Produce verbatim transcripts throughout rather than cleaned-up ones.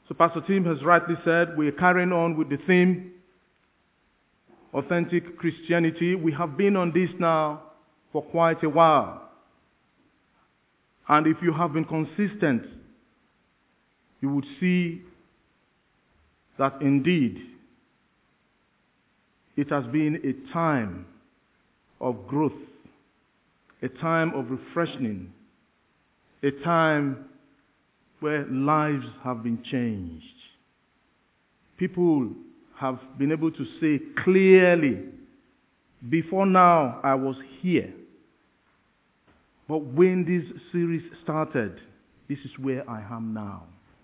So Pastor Tim has rightly said, we're carrying on with the theme, Authentic Christianity. We have been on this now for quite a while. And if you have been consistent, you would see that indeed it has been a time of growth, a time of refreshing, a time where lives have been changed. People have been able to say clearly, before now I was here, but when this series started, this is where I am now.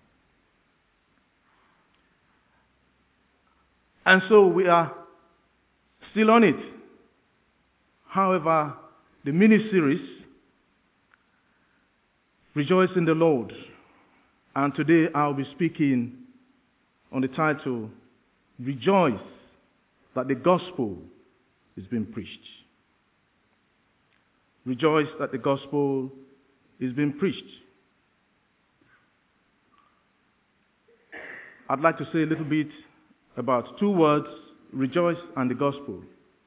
And so we are still on it. However, the mini-series, Rejoice in the Lord. And today I'll be speaking on the title, Rejoice that the gospel is being preached. Rejoice that the gospel is being preached. I'd like to say a little bit about two words, rejoice and the gospel.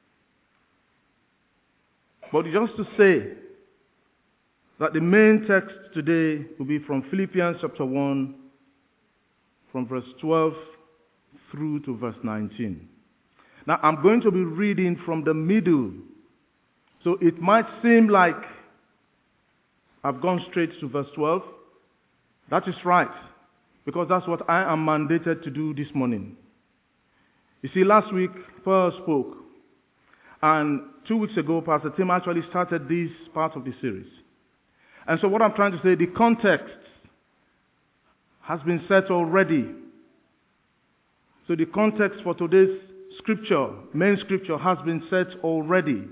But just to say that the main text today will be from Philippians chapter one, from verse twelve through to verse nineteen. Now I'm going to be reading from the middle, so it might seem like I've gone straight to verse twelve. That is right, because that's what I am mandated to do this morning. You see, last week Paul spoke, and two weeks ago Pastor Tim actually started this part of the series. And so what I'm trying to say, the context has been set already. So the context for today's scripture, main scripture, has been set already.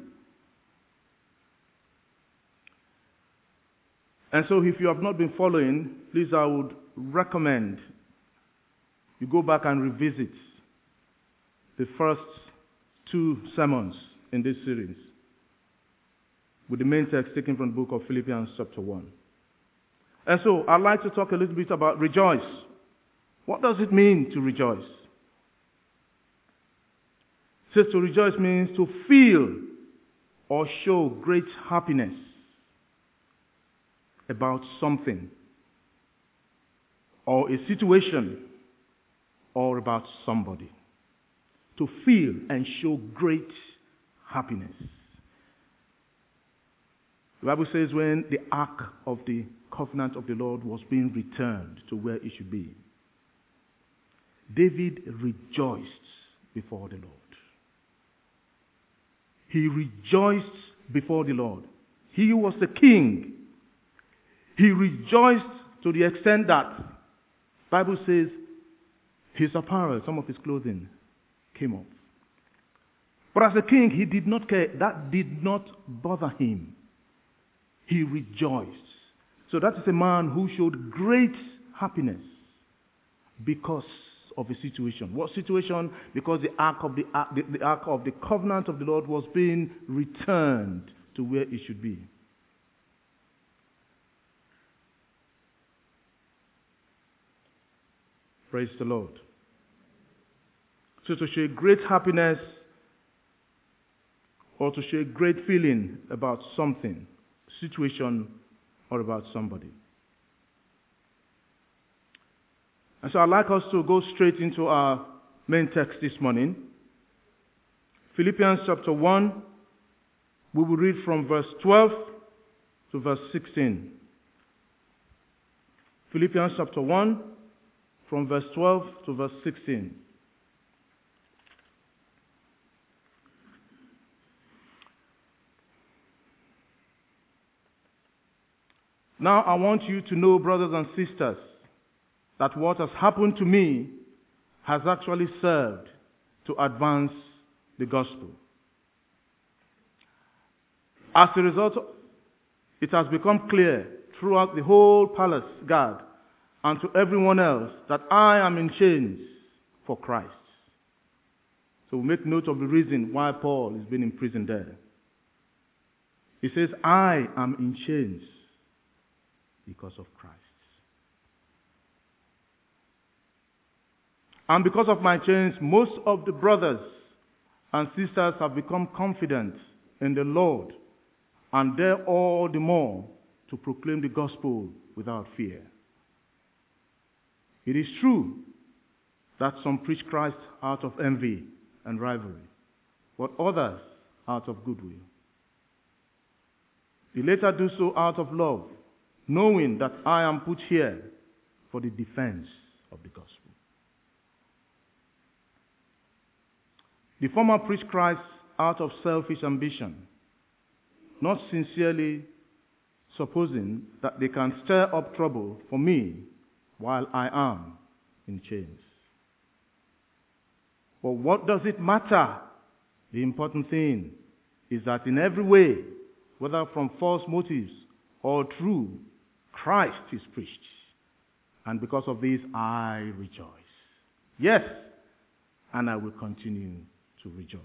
And so if you have not been following, please, I would recommend you go back and revisit the first two sermons in this series, with the main text taken from the book of Philippians chapter one. And so I'd like to talk a little bit about rejoice. What does it mean to rejoice? It says to rejoice means to feel or show great happiness about something, or a situation, or about somebody. To feel and show great happiness. The Bible says when the ark of the covenant of the Lord was being returned to where it should be, David rejoiced before the Lord. He rejoiced before the Lord. He was the king. He rejoiced to the extent that the Bible says his apparel, some of his clothing, came off. But as a king, he did not care. That did not bother him. He rejoiced. So that is a man who showed great happiness because of a situation. What situation? Because the ark of the, the, the ark of the covenant of the Lord was being returned to where it should be. Praise the Lord. So to show great happiness or to show great feeling about something, situation, or about somebody. And so I'd like us to go straight into our main text this morning. Philippians chapter one, we will read from verse twelve to verse sixteen. Philippians chapter one, from verse twelve to verse sixteen. Now I want you to know, brothers and sisters, that what has happened to me has actually served to advance the gospel. As a result, it has become clear throughout the whole palace guard and to everyone else that I am in chains for Christ. So we make note of the reason why Paul is being imprisoned there. He says, I am in chains because of Christ. And because of my chains, most of the brothers and sisters have become confident in the Lord and dare all the more to proclaim the gospel without fear. It is true that some preach Christ out of envy and rivalry, but others out of goodwill. The latter do so out of love, knowing that I am put here for the defense of the gospel. The former preach Christ out of selfish ambition, not sincerely supposing that they can stir up trouble for me while I am in chains. But what does it matter? The important thing is that in every way, whether from false motives or true, Christ is preached. And because of this, I rejoice. Yes, and I will continue to rejoice.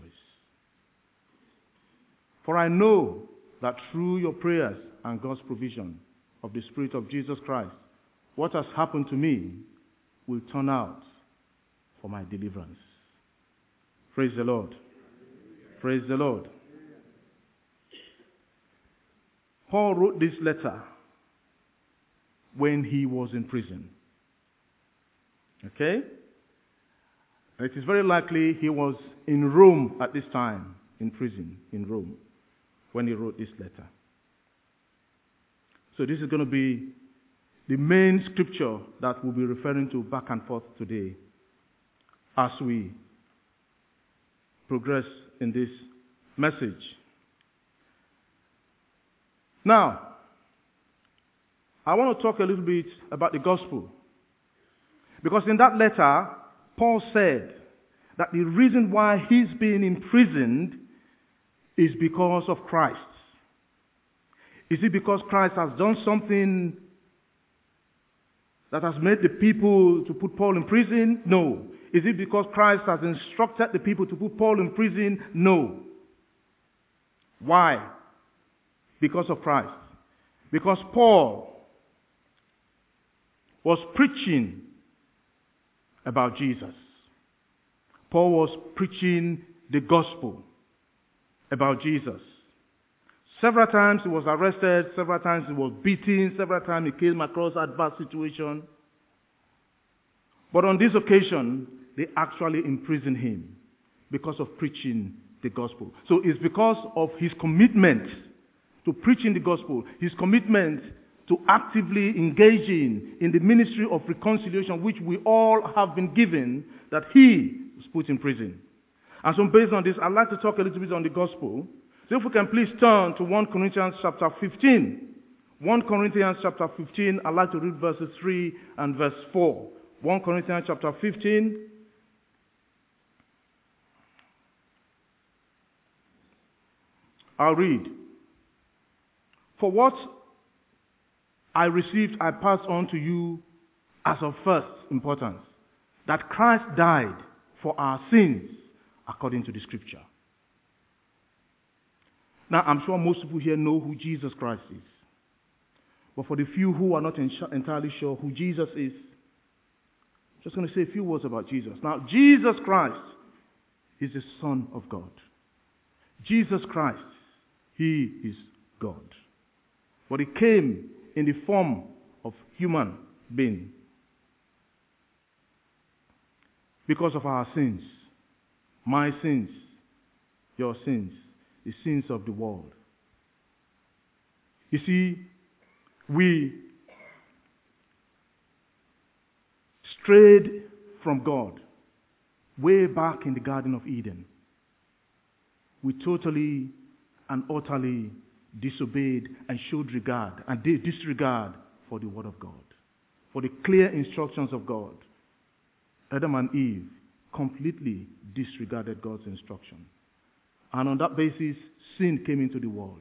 For I know that through your prayers and God's provision of the Spirit of Jesus Christ, what has happened to me will turn out for my deliverance. Praise the Lord. Praise the Lord. Paul wrote this letter when he was in prison. Okay? It is very likely he was in Rome at this time, in prison in Rome, when he wrote this letter. So this is going to be the main scripture that we'll be referring to back and forth today as we progress in this message. Now, I want to talk a little bit about the gospel. Because in that letter, Paul said that the reason why he's being imprisoned is because of Christ. Is it because Christ has done something that has made the people to put Paul in prison? No. Is it because Christ has instructed the people to put Paul in prison? No. Why? Because of Christ. Because Paul was preaching about Jesus. Paul was preaching the gospel about Jesus. Several times he was arrested, several times he was beaten, several times he came across adverse situation. But on this occasion, they actually imprisoned him because of preaching the gospel. So it's because of his commitment to preaching the gospel, his commitment to actively engaging in the ministry of reconciliation, which we all have been given, that he was put in prison. And so based on this, I'd like to talk a little bit on the gospel. So if we can please turn to First Corinthians chapter fifteen. First Corinthians chapter fifteen, I'd like to read verses three and verse four. First Corinthians chapter fifteen. I'll read. For what I received, I passed on to you as of first importance, that Christ died for our sins according to the scripture. Now, I'm sure most people here know who Jesus Christ is. But for the few who are not entirely sure who Jesus is, I'm just going to say a few words about Jesus. Now, Jesus Christ is the Son of God. Jesus Christ, he is God. But he came in the form of human being because of our sins, my sins, your sins, the sins of the world. You see, we strayed from God way back in the Garden of Eden. We totally and utterly disobeyed and showed regard and disregard for the word of God, for the clear instructions of God. Adam and Eve completely disregarded God's instruction. And on that basis, sin came into the world.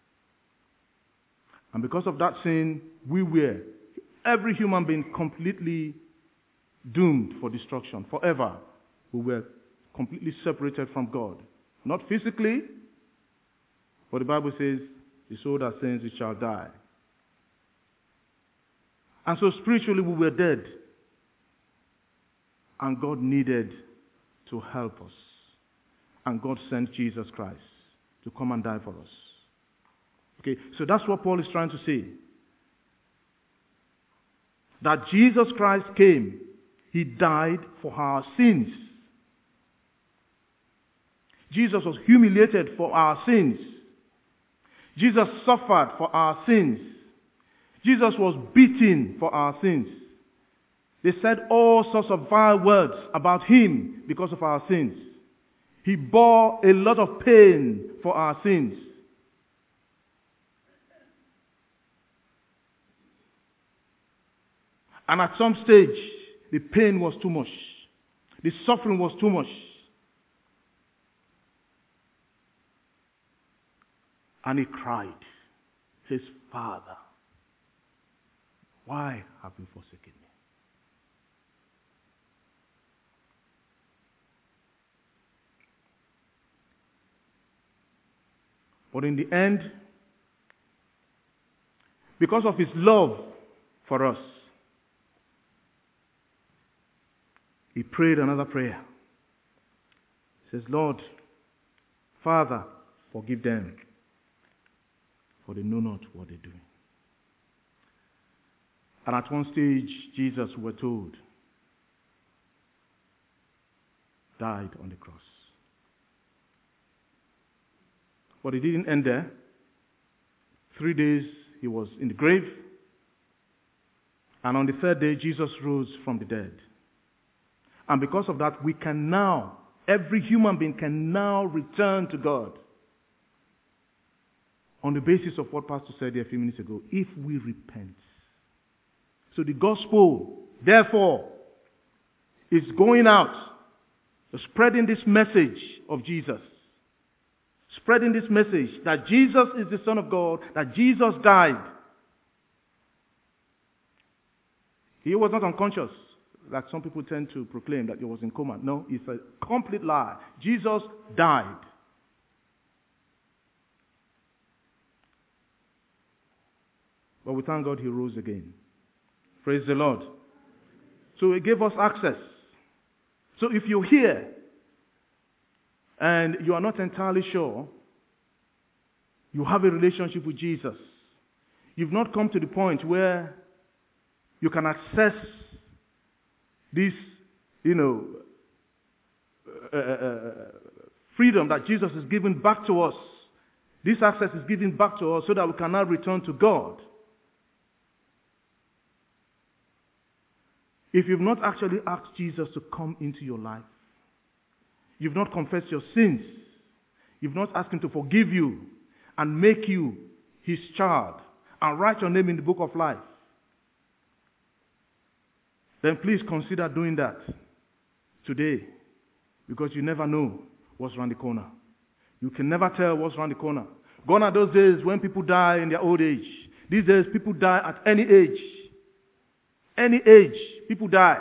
And because of that sin, we were, every human being, completely doomed for destruction forever. We were completely separated from God. Not physically, but the Bible says, the soul that sins, it shall die. And so spiritually we were dead. And God needed to help us. And God sent Jesus Christ to come and die for us. Okay, so that's what Paul is trying to say. That Jesus Christ came. He died for our sins. Jesus was humiliated for our sins. Jesus suffered for our sins. Jesus was beaten for our sins. They said all sorts of vile words about him because of our sins. He bore a lot of pain for our sins. And at some stage, the pain was too much. The suffering was too much. And he cried, his Father, why have you forsaken me? But in the end, because of his love for us, he prayed another prayer. He says, Lord, Father, forgive them, for they know not what they do. And at one stage, Jesus, we're told, died on the cross. But it didn't end there. Three days he was in the grave. And on the third day, Jesus rose from the dead. And because of that, we can now, every human being can now return to God. On the basis of what Pastor said here a few minutes ago, if we repent. So the gospel, therefore, is going out, spreading this message of Jesus. Spreading this message that Jesus is the Son of God, that Jesus died. He was not unconscious, like some people tend to proclaim that he was in coma. No, it's a complete lie. Jesus died. But we thank God he rose again. Praise the Lord. So he gave us access. So if you're here and you are not entirely sure you have a relationship with Jesus, you've not come to the point where you can access this, you know, uh, uh, freedom that Jesus is giving back to us. This access is given back to us so that we can now return to God. If you've not actually asked Jesus to come into your life, you've not confessed your sins, you've not asked him to forgive you and make you his child and write your name in the book of life, then please consider doing that today, because you never know what's around the corner. You can never tell what's around the corner. Gone are those days when people die in their old age. These days people die at any age. Any age, people die.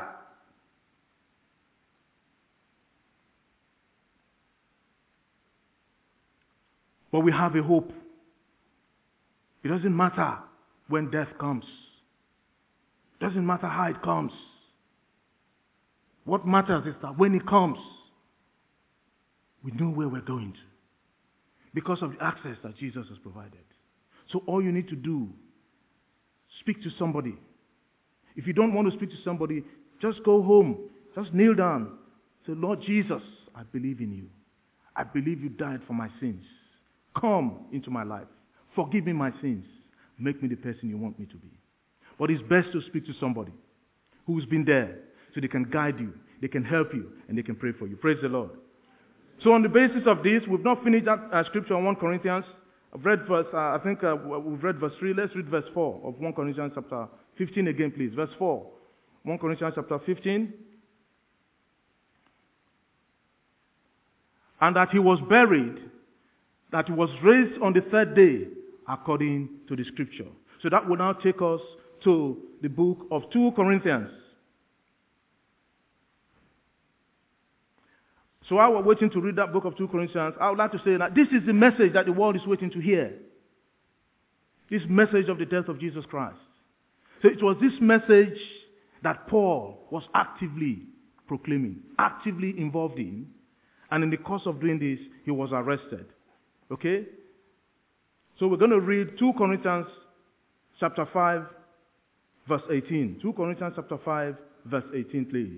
But we have a hope. It doesn't matter when death comes. It doesn't matter how it comes. What matters is that when it comes, we know where we're going to, because of the access that Jesus has provided. So all you need to do, speak to somebody. If you don't want to speak to somebody, just go home. Just kneel down. Say, Lord Jesus, I believe in you. I believe you died for my sins. Come into my life. Forgive me my sins. Make me the person you want me to be. But it's best to speak to somebody who's been there so they can guide you, they can help you, and they can pray for you. Praise the Lord. So on the basis of this, we've not finished that uh, scripture on First Corinthians. I've read verse, uh, I think uh, we've read verse three. Let's read verse four of First Corinthians chapter fifteen again, please. Verse four. First Corinthians chapter fifteen. And that he was buried, that he was raised on the third day, according to the scripture. So that will now take us to the book of Second Corinthians. So while we're waiting to read that book of Second Corinthians, I would like to say that this is the message that the world is waiting to hear. This message of the death of Jesus Christ. So it was this message that Paul was actively proclaiming, actively involved in. And in the course of doing this, he was arrested. Okay? So we're going to read Second Corinthians chapter five, verse eighteen. Second Corinthians chapter five, verse eighteen, please.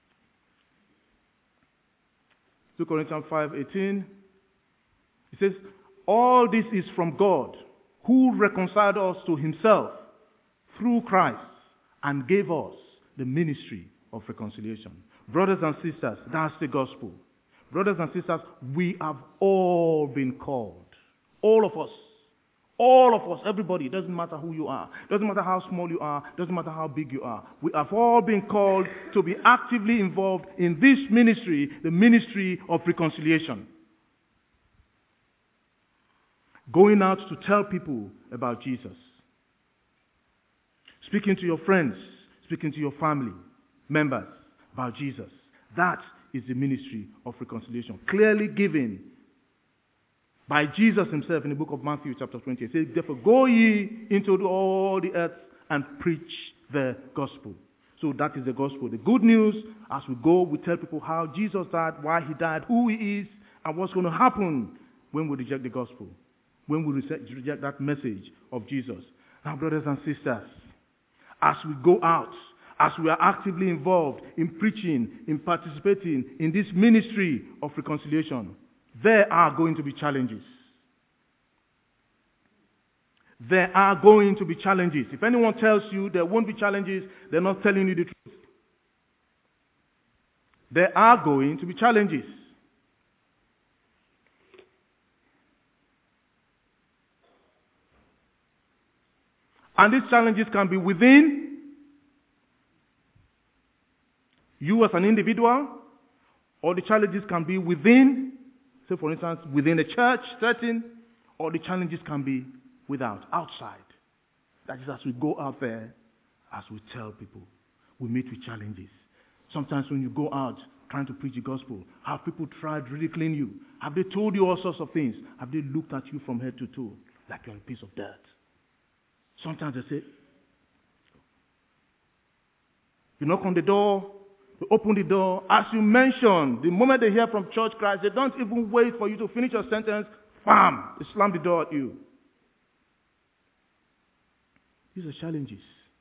Second Corinthians five, eighteen. It says, all this is from God, who reconciled us to himself through Christ and gave us the ministry of reconciliation. Brothers and sisters, that's the gospel. Brothers and sisters, we have all been called. All of us. All of us, everybody. It doesn't matter who you are. It doesn't matter how small you are. It doesn't matter how big you are. We have all been called to be actively involved in this ministry, the ministry of reconciliation. Going out to tell people about Jesus. Speaking to your friends, speaking to your family members about Jesus. That is the ministry of reconciliation. Clearly given by Jesus himself in the book of Matthew chapter twenty. It says, therefore go ye into all the earth and preach the gospel. So that is the gospel. The good news, as we go, we tell people how Jesus died, why he died, who he is, and what's going to happen when we reject the gospel. When we reject that message of Jesus. Now, brothers and sisters, as we go out, as we are actively involved in preaching, in participating in this ministry of reconciliation, there are going to be challenges. There are going to be challenges. If anyone tells you there won't be challenges, they're not telling you the truth. There are going to be challenges. And these challenges can be within you as an individual, or the challenges can be within, say for instance, within a church setting, or the challenges can be without, outside. That is as we go out there, as we tell people, we meet with challenges. Sometimes when you go out trying to preach the gospel, have people tried ridiculing you? Have they told you all sorts of things? Have they looked at you from head to toe like you're a piece of dirt? Sometimes they say, you knock on the door, you open the door. As you mentioned, the moment they hear from Church Christ, they don't even wait for you to finish your sentence. Bam! They slam the door at you. These are challenges.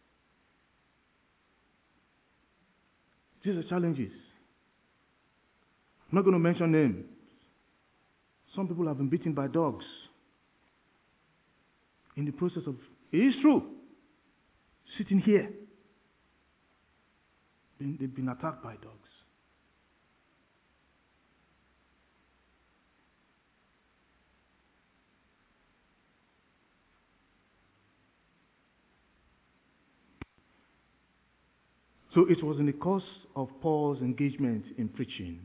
These are challenges. I'm not going to mention names. Some people have been beaten by dogs. In the process of, it is true, sitting here, they've been attacked by dogs. So it was in the course of Paul's engagement in preaching,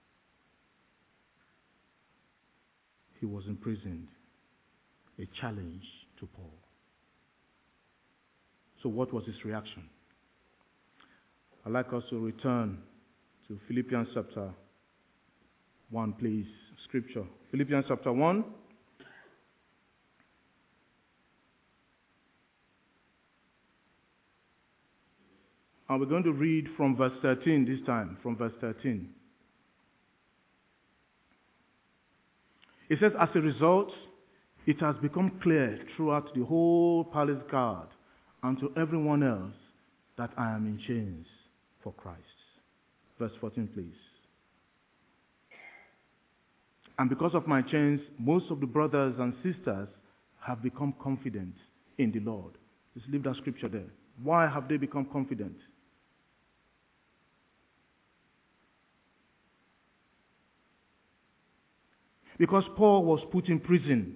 he was imprisoned, a challenge to Paul. So what was his reaction? I'd like us to return to Philippians chapter one, please. Scripture. Philippians chapter one. And we're going to read from verse thirteen this time, from verse thirteen. It says, as a result, it has become clear throughout the whole palace guard and to everyone else that I am in chains for Christ. Verse fourteen, please. And because of my chains, most of the brothers and sisters have become confident in the Lord. Just leave that scripture there. Why have they become confident? Because Paul was put in prison.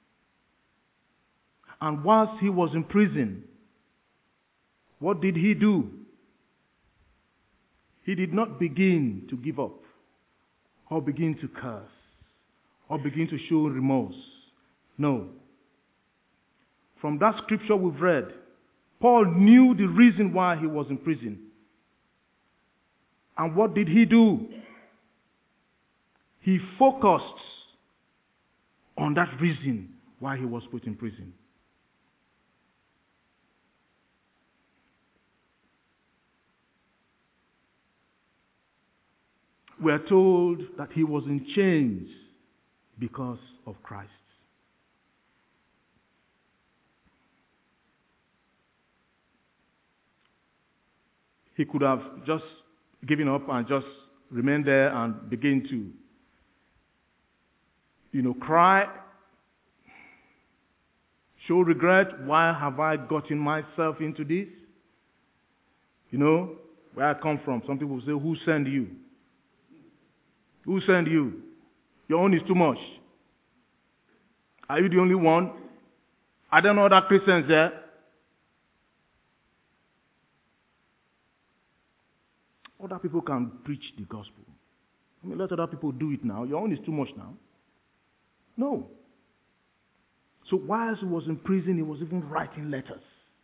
And whilst he was in prison, what did he do? He did not begin to give up, or begin to curse, or begin to show remorse. No. From that scripture we've read, Paul knew the reason why he was in prison. And what did he do? He focused on that reason why he was put in prison. we are told that he was in chains because of Christ. He could have just given up and just remained there and begin to, you know, cry, show regret. Why have I gotten myself into this? You know, where I come from, some people say, who sent you? Who sent you? Your own is too much. Are you the only one? Are there no other Christians there? Other people can preach the gospel. I mean, let other people do it now. Your own is too much now. No. So whilst he was in prison, he was even writing letters.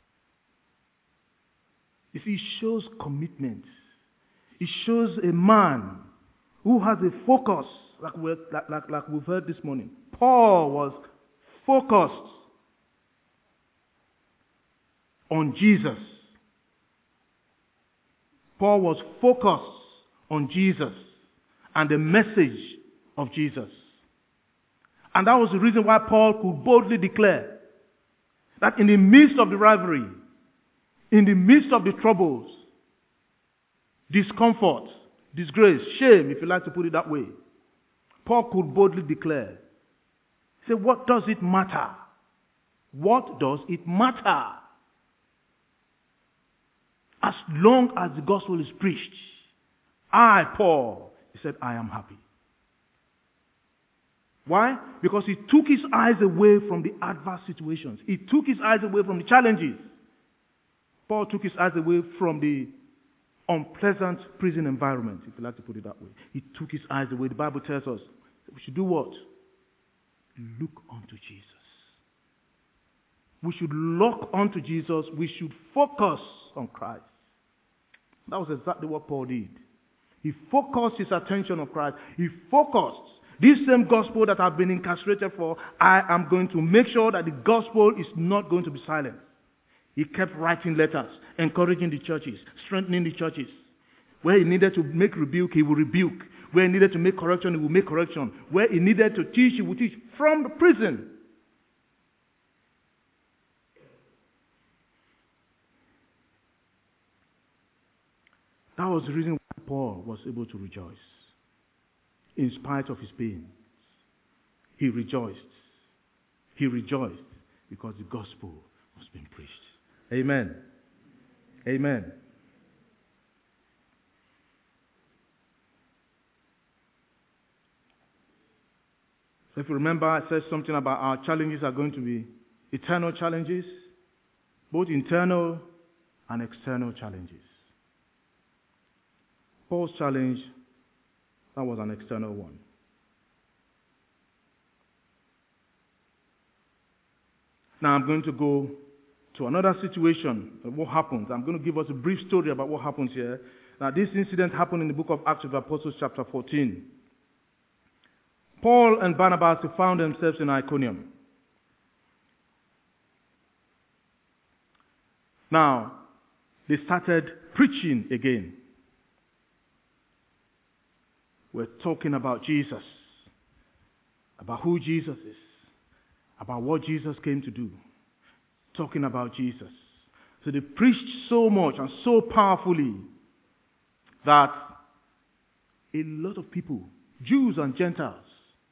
You see, it shows commitment. It shows a man who has a focus, like, we're, like, like, like we've heard this morning. Paul was focused on Jesus. Paul was focused on Jesus and the message of Jesus. And that was the reason why Paul could boldly declare that in the midst of the rivalry, in the midst of the troubles, discomfort, disgrace, shame, if you like to put it that way, Paul could boldly declare, say, what does it matter? What does it matter? As long as the gospel is preached, I, Paul, he said, I am happy. Why? Because he took his eyes away from the adverse situations. He took his eyes away from the challenges. Paul took his eyes away from the unpleasant prison environment, if you like to put it that way. He took his eyes away. The Bible tells us we should do what? Look unto Jesus. We should look unto Jesus. We should focus on Christ. That was exactly what Paul did. He focused his attention on Christ. He focused this same gospel that I've been incarcerated for. I am going to make sure that the gospel is not going to be silent. He kept writing letters, encouraging the churches, strengthening the churches. Where he needed to make rebuke, he will rebuke. Where he needed to make correction, he will make correction. Where he needed to teach, he will teach from the prison. That was the reason why Paul was able to rejoice. In spite of his pain, he rejoiced. He rejoiced because the gospel was being preached. Amen. Amen. So if you remember, I said something about our challenges are going to be eternal challenges, both internal and external challenges. Paul's challenge, that was an external one. Now I'm going to go to another situation of what happens. I'm going to give us a brief story about what happens here. Now this incident happened in the book of Acts of the Apostles chapter fourteen. Paul and Barnabas found themselves in Iconium. Now, they started preaching again. We're talking about Jesus, about who Jesus is, about what Jesus came to do, talking about Jesus. So they preached so much and so powerfully that a lot of people, Jews and Gentiles,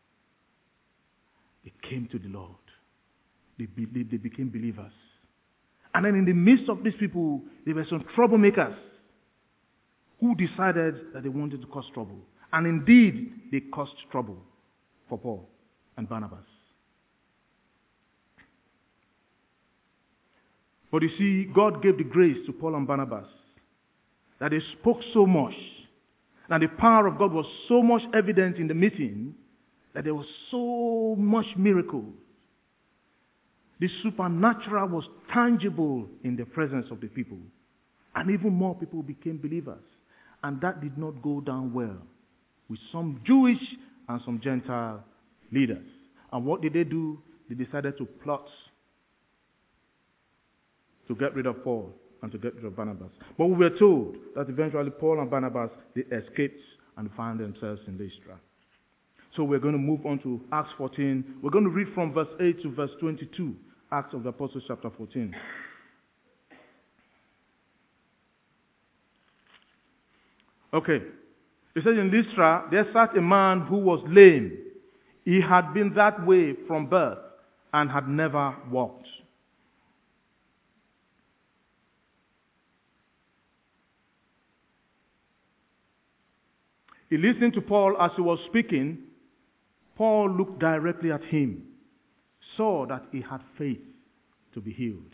they came to the Lord. They, be, they became believers. And then in the midst of these people, there were some troublemakers who decided that they wanted to cause trouble. And indeed, they caused trouble for Paul and Barnabas. But you see, God gave the grace to Paul and Barnabas that they spoke so much, and the power of God was so much evident in the meeting that there was so much miracle. The supernatural was tangible in the presence of the people. And even more people became believers. And that did not go down well with some Jewish and some Gentile leaders. And what did they do? They decided to plot to get rid of Paul and to get rid of Barnabas. But we were told that eventually Paul and Barnabas, they escaped and found themselves in Lystra. So we're going to move on to Acts fourteen. We're going to read from verse eight to verse twenty-two. Acts of the Apostles chapter fourteen. Okay. It says in Lystra, there sat a man who was lame. He had been that way from birth and had never walked. He listened to Paul as he was speaking. Paul looked directly at him, saw that he had faith to be healed,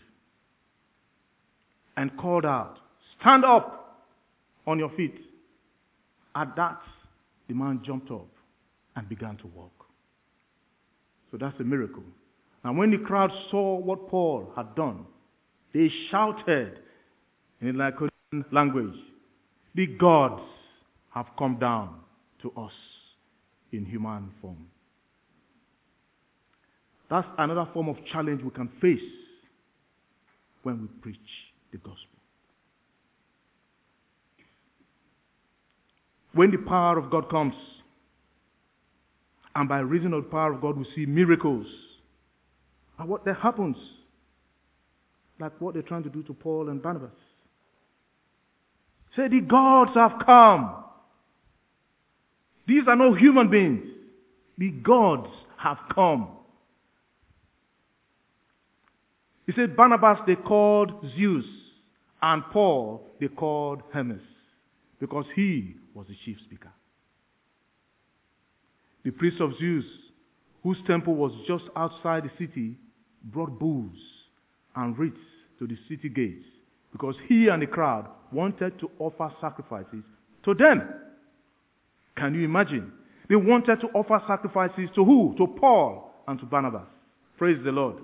and called out, "Stand up on your feet." At that, the man jumped up and began to walk. So that's a miracle. And when the crowd saw what Paul had done, they shouted in the Lycaonian language, "The gods have come down to us in human form." That's another form of challenge we can face when we preach the gospel. When the power of God comes, and by reason of the power of God we see miracles, and what that happens, like what they're trying to do to Paul and Barnabas. Say, the gods have come. These are no human beings. The gods have come. He said Barnabas they called Zeus, and Paul they called Hermes, because he was the chief speaker. The priest of Zeus, whose temple was just outside the city, brought bulls and wreaths to the city gates, because he and the crowd wanted to offer sacrifices to them. Can you imagine? They wanted to offer sacrifices to who? To Paul and to Barnabas. Praise the Lord.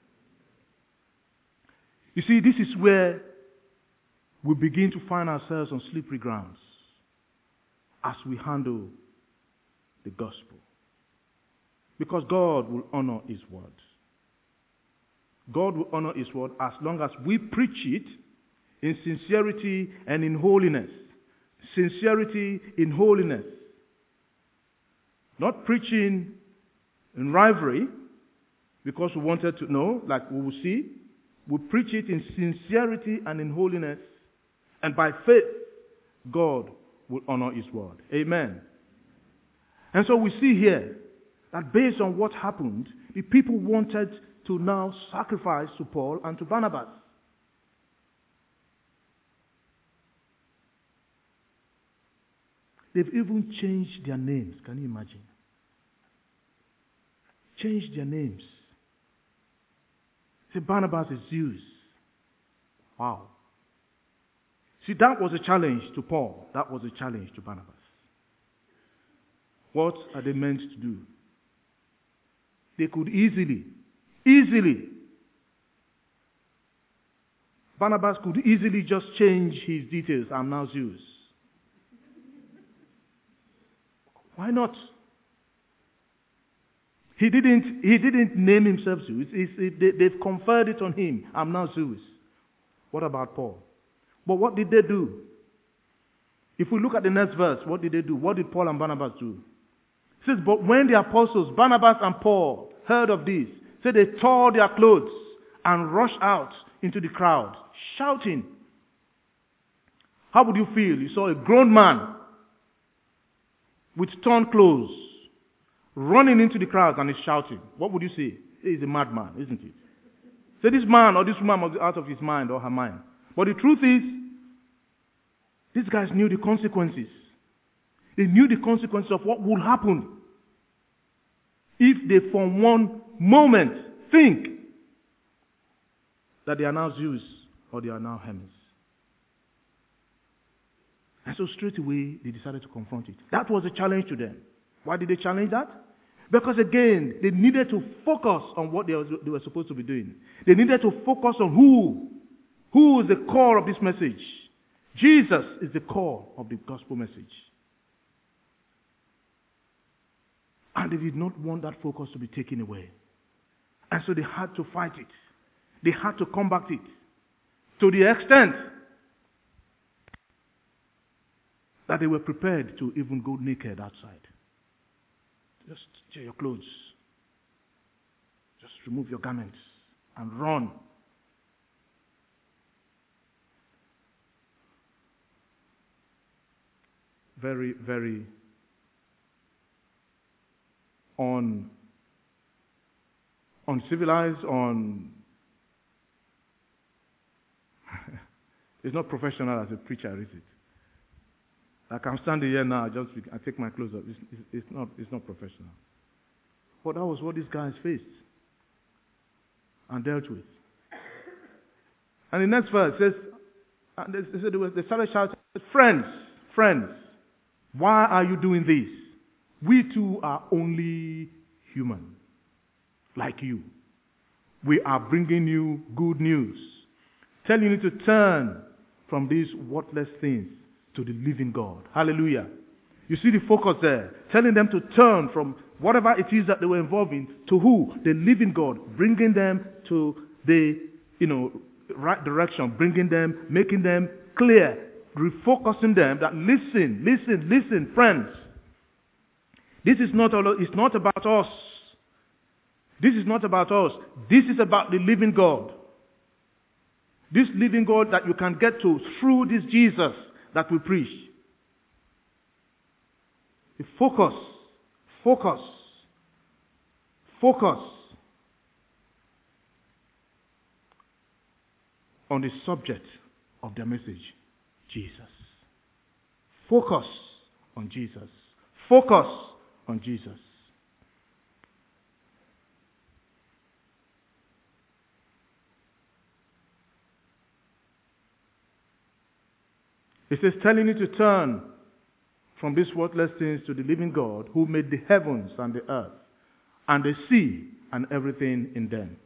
You see, this is where we begin to find ourselves on slippery grounds as we handle the gospel. Because God will honor his word. God will honor his word as long as we preach it in sincerity and in holiness. Sincerity in holiness. Not preaching in rivalry because we wanted to know, like we will see. We preach it in sincerity and in holiness. And by faith, God will honor his word. Amen. And so we see here that based on what happened, the people wanted to now sacrifice to Paul and to Barnabas. They've even changed their names. Can you imagine? Changed their names. See, Barnabas is Zeus. Wow. See, that was a challenge to Paul. That was a challenge to Barnabas. What are they meant to do? They could easily, easily, Barnabas could easily just change his details. I'm now Zeus. Why not? He didn't, he didn't name himself Zeus. It's, it, they, they've conferred it on him. I'm now Zeus. What about Paul? But what did they do? If we look at the next verse, what did they do? What did Paul and Barnabas do? It says, but when the apostles, Barnabas and Paul, heard of this, so they tore their clothes and rushed out into the crowd, shouting. How would you feel? You saw a grown man with torn clothes running into the crowd and he's shouting. What would you say? He's a madman, isn't it? So this man or this woman must be out of his mind or her mind. But the truth is, these guys knew the consequences. They knew the consequences of what would happen if they for one moment think that they are now Zeus or they are now Hermes. And so straight away they decided to confront it. That was a challenge to them. Why did they challenge that? Because again, they needed to focus on what they were, they were supposed to be doing. They needed to focus on who. Who is the core of this message? Jesus is the core of the gospel message. And they did not want that focus to be taken away. And so they had to fight it. They had to combat it. To the extent that they were prepared to even go naked outside. Just tear your clothes. Just remove your garments and run. Very, very un, uncivilized, on. It's not professional as a preacher, is it? Like I'm standing here now, I just I take my clothes off. It's, it's, it's not it's not professional. But that was what these guys faced and dealt with. And the next verse says, and they, they, said they, were, they started shouting, "Friends, friends, why are you doing this? We too are only human, like you. We are bringing you good news, telling you to turn from these worthless things to the living God." Hallelujah. You see the focus there. Telling them to turn from whatever it is that they were involved in to who? The living God. Bringing them to the, you know, right direction. Bringing them, making them clear. Refocusing them that listen, listen, listen, friends. This is not, it's not about us. This is not about us. This is about the living God. This living God that you can get to through this Jesus that we preach. Focus, focus, focus on the subject of their message, Jesus. Focus on Jesus. Focus on Jesus. It says, telling you to turn from these worthless things to the living God who made the heavens and the earth and the sea and everything in them.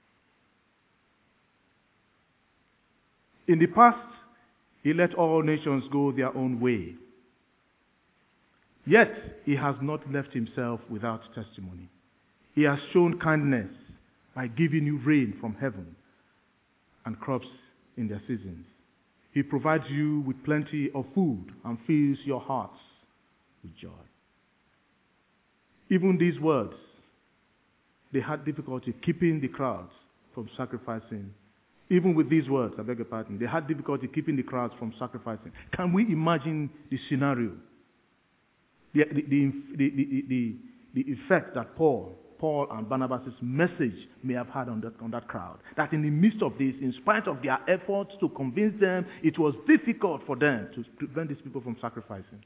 In the past, he let all nations go their own way. Yet, he has not left himself without testimony. He has shown kindness by giving you rain from heaven and crops in their seasons. He provides you with plenty of food and fills your hearts with joy. Even these words, they had difficulty keeping the crowds from sacrificing. Even with these words, I beg your pardon, they had difficulty keeping the crowds from sacrificing. Can we imagine the scenario? The, the, the, the, the, the effect that Paul Paul and Barnabas' message may have had on that, on that crowd. That in the midst of this, in spite of their efforts to convince them, it was difficult for them to prevent these people from sacrificing.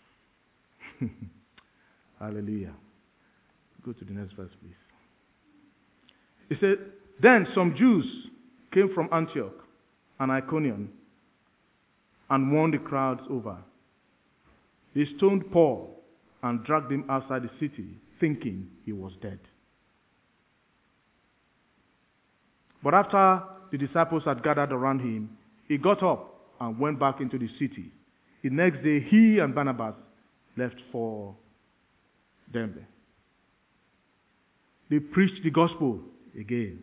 Hallelujah. Go to the next verse, please. He said, then some Jews came from Antioch and Iconium and won the crowds over. They stoned Paul and dragged him outside the city, thinking he was dead. But after the disciples had gathered around him, he got up and went back into the city. The next day, he and Barnabas left for Derbe. They preached the gospel again.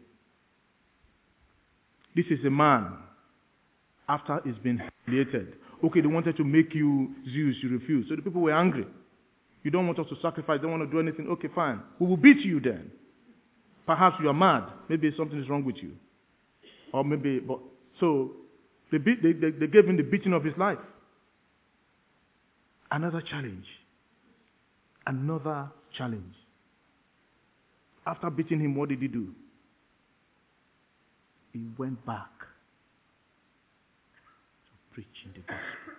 This is a man, after he's been humiliated. Okay, they wanted to make you Zeus, you refused. So the people were angry. You don't want us to sacrifice, don't want to do anything. Okay, fine. We will beat you then. Perhaps you are mad. Maybe something is wrong with you. Or maybe, but, so they, beat, they, they, they gave him the beating of his life. Another challenge. Another challenge. After beating him, what did he do? He went back to preaching the gospel.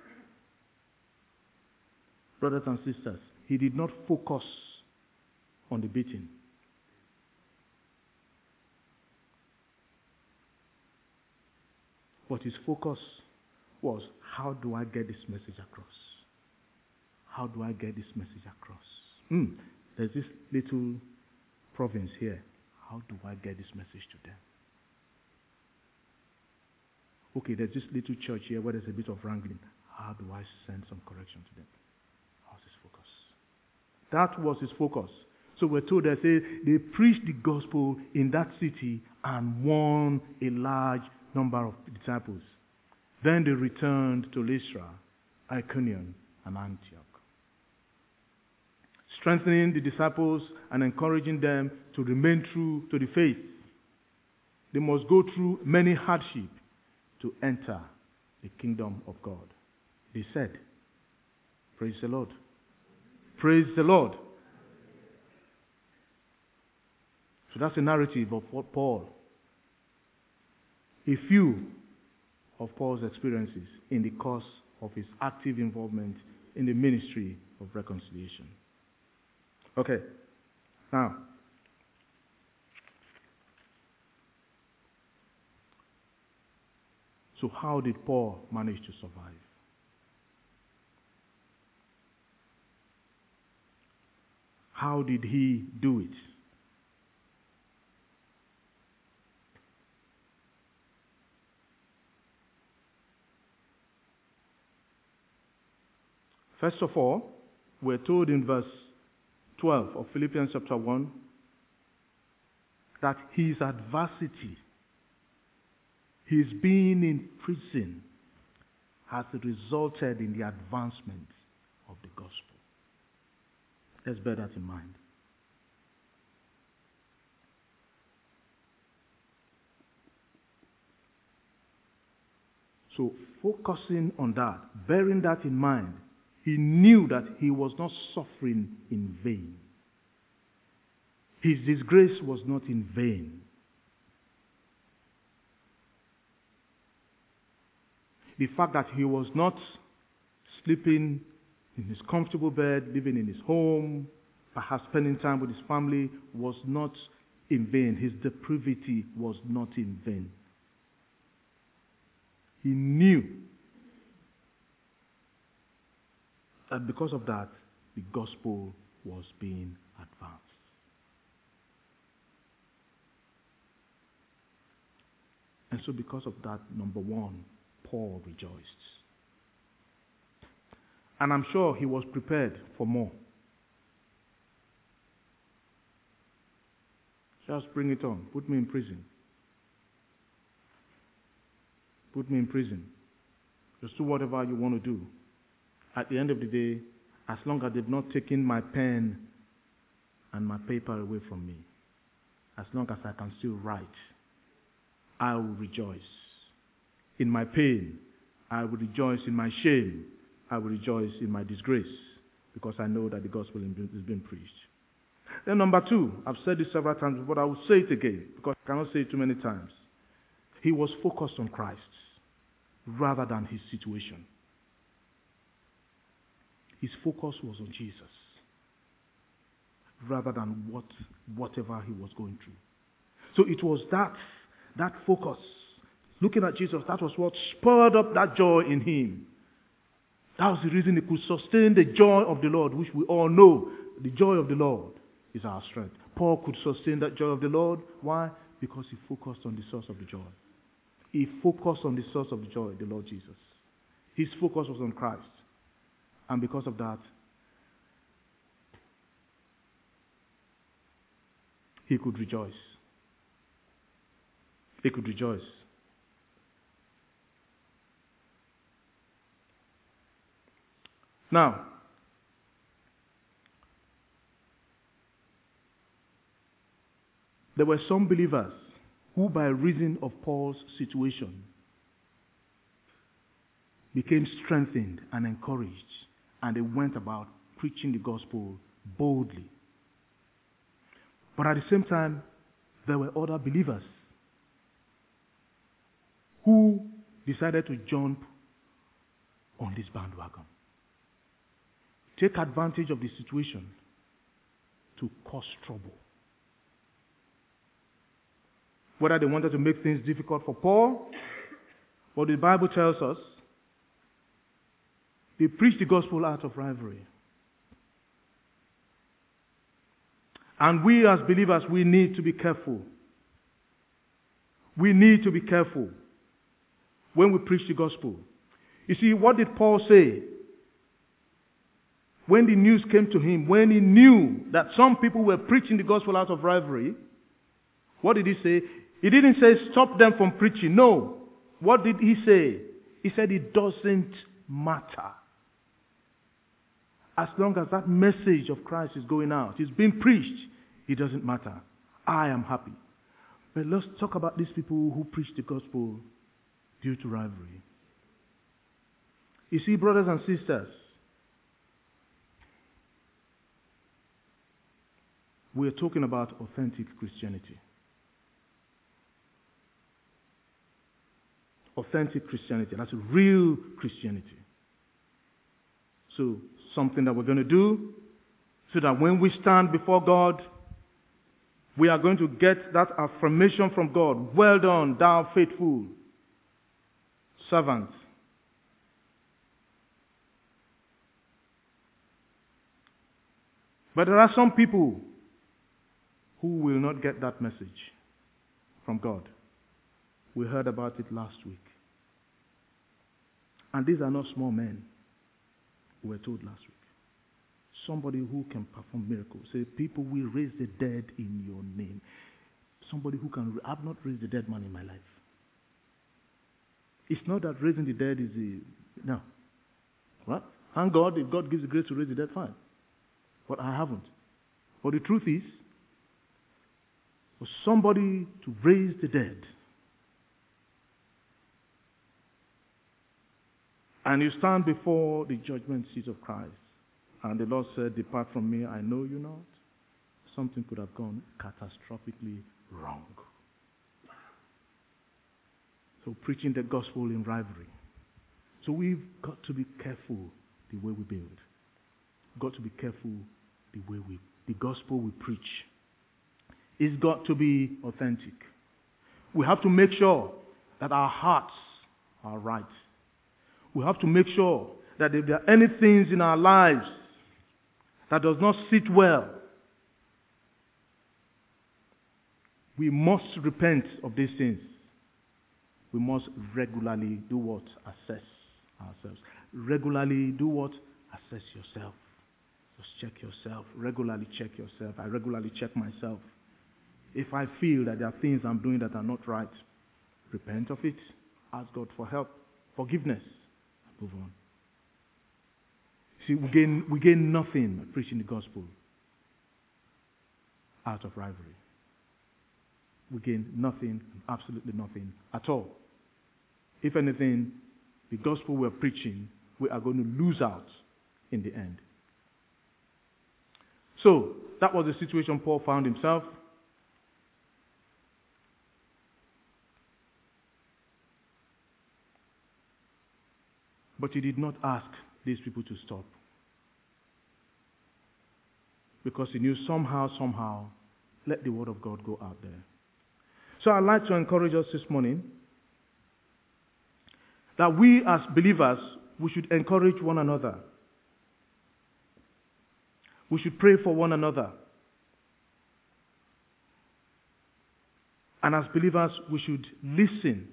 Brothers and sisters, he did not focus on the beating. But his focus was, how do I get this message across? How do I get this message across? Mm, there's this little province here. How do I get this message to them? Okay, there's this little church here where there's a bit of wrangling. How do I send some correction to them? How's his focus? That was his focus. So we're told that they, they preached the gospel in that city and won a large number of disciples. Then they returned to Lystra, Iconium, and Antioch. Strengthening the disciples and encouraging them to remain true to the faith. They must go through many hardships to enter the kingdom of God. They said, praise the Lord. Praise the Lord. So that's the narrative of what Paul, a few of Paul's experiences in the course of his active involvement in the ministry of reconciliation. Okay, now, so how did Paul manage to survive? How did he do it? First of all, we're told in verse twelve of Philippians chapter one that his adversity, his being in prison, has resulted in the advancement of the gospel. Let's bear that in mind. So, focusing on that, bearing that in mind, he knew that he was not suffering in vain. His disgrace was not in vain. The fact that he was not sleeping in his comfortable bed, living in his home, perhaps spending time with his family, was not in vain. His depravity was not in vain. He knew that because of that, the gospel was being advanced. And so because of that, number one, Paul rejoiced. And I'm sure he was prepared for more. Just bring it on. Put me in prison. Put me in prison. Just do whatever you want to do. At the end of the day, as long as they've not taken my pen and my paper away from me, as long as I can still write, I will rejoice. In my pain, I will rejoice. In my shame, I will rejoice. In my disgrace, because I know that the gospel is being preached. Then number two, I've said this several times, but I will say it again, because I cannot say it too many times. He was focused on Christ rather than his situation. His focus was on Jesus rather than what whatever he was going through. So it was that, that focus, looking at Jesus, that was what spurred up that joy in him. That was the reason he could sustain the joy of the Lord, which we all know. The joy of the Lord is our strength. Paul could sustain that joy of the Lord. Why? Because he focused on the source of the joy. He focused on the source of the joy, the Lord Jesus. His focus was on Christ. And because of that, he could rejoice. He could rejoice. Now, there were some believers who, by reason of Paul's situation, became strengthened and encouraged, and they went about preaching the gospel boldly. But at the same time, there were other believers who decided to jump on this bandwagon, take advantage of the situation to cause trouble. Whether they wanted to make things difficult for Paul, but the Bible tells us they preached the gospel out of rivalry. And we as believers, we need to be careful. We need to be careful when we preach the gospel. You see, what did Paul say? When the news came to him, when he knew that some people were preaching the gospel out of rivalry, what did he say? He didn't say stop them from preaching. No. What did he say? He said it doesn't matter. As long as that message of Christ is going out, it's being preached, it doesn't matter. I am happy. But let's talk about these people who preach the gospel due to rivalry. You see, brothers and sisters, we are talking about authentic Christianity. Authentic Christianity. That's real Christianity. So, something that we're going to do so that when we stand before God, we are going to get that affirmation from God. Well done, thou faithful servant. But there are some people who will not get that message from God. We heard about it last week. And these are not small men, we were told last week. Somebody who can perform miracles. Say, people will raise the dead in your name. Somebody who can... I've not raised the dead man in my life. It's not that raising the dead is a... No. Right? Thank God, if God gives the grace to raise the dead, fine. But I haven't. But the truth is, for somebody to raise the dead, and you stand before the judgment seat of Christ, and the Lord said, depart from me, I know you not. Something could have gone catastrophically wrong. So preaching the gospel in rivalry. So we've got to be careful the way we build. We've got to be careful the way we, the gospel we preach. It's got to be authentic. We have to make sure that our hearts are right. We have to make sure that if there are any things in our lives that does not sit well, we must repent of these things. We must regularly do what? Assess ourselves. Regularly do what? Assess yourself. Just check yourself. Regularly check yourself. I regularly check myself. If I feel that there are things I'm doing that are not right, repent of it. Ask God for help, forgiveness, and move on. See, we gain, we gain nothing by preaching the gospel out of rivalry. We gain nothing, absolutely nothing at all. If anything, the gospel we're preaching, we are going to lose out in the end. So, that was the situation Paul found himself. But he did not ask these people to stop. Because he knew somehow, somehow, let the word of God go out there. So I'd like to encourage us this morning that we as believers, we should encourage one another. We should pray for one another. And as believers, we should listen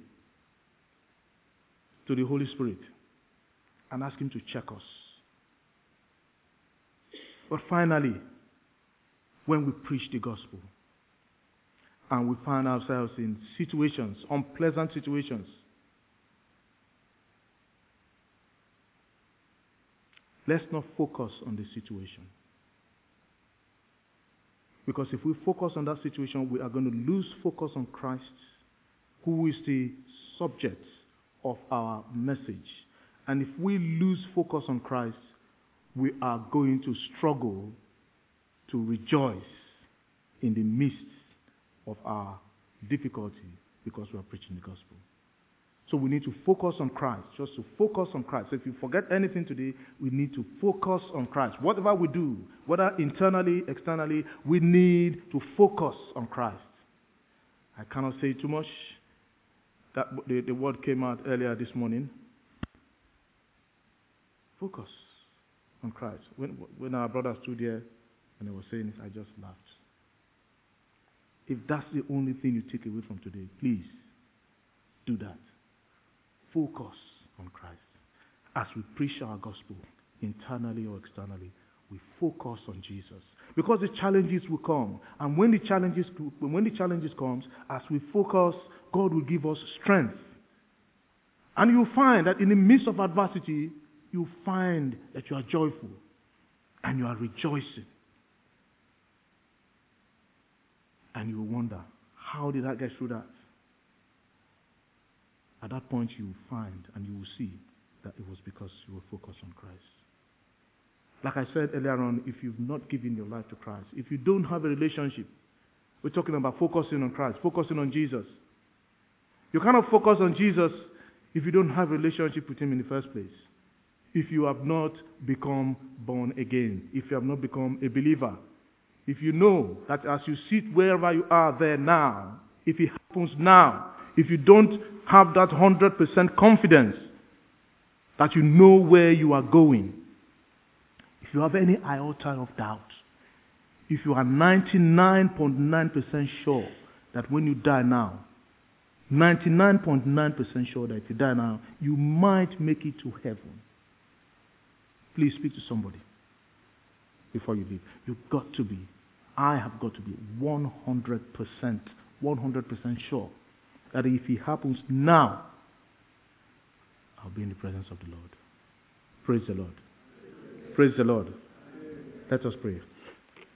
to the Holy Spirit and ask Him to check us. But finally, when we preach the gospel and we find ourselves in situations, unpleasant situations, let's not focus on the situation. Because if we focus on that situation, we are going to lose focus on Christ, who is the subject of our message. And if we lose focus on Christ, we are going to struggle to rejoice in the midst of our difficulty because we are preaching the gospel. So we need to focus on Christ, just to focus on Christ. So if you forget anything today, we need to focus on Christ. Whatever we do, whether internally, externally, we need to focus on Christ. I cannot say too much. That the, the word came out earlier this morning. Focus on Christ. When, when our brother stood here and they were saying this, I just laughed. If that's the only thing you take away from today, please do that. Focus on Christ. As we preach our gospel, internally or externally, we focus on Jesus. Because the challenges will come. And when the challenges, when the challenges comes, as we focus, God will give us strength. And you'll find that in the midst of adversity, you'll find that you are joyful. and you are rejoicing. And you will wonder, how did I get through that? At that point you will find and you will see that it was because you were focused on Christ. Like I said earlier on, if you've not given your life to Christ, if you don't have a relationship, we're talking about focusing on Christ, focusing on Jesus. You cannot focus on Jesus if you don't have a relationship with Him in the first place. If you have not become born again, if you have not become a believer, if you know that as you sit wherever you are there now, if it happens now, if you don't have that one hundred percent confidence that you know where you are going, if you have any iota of doubt, if you are ninety-nine point nine percent sure that when you die now, ninety-nine point nine percent sure that if you die now, you might make it to heaven, please speak to somebody before you leave. You've got to be, I have got to be one hundred percent, one hundred percent sure that if it happens now, I'll be in the presence of the Lord. Praise the Lord. Praise the Lord. Let us pray.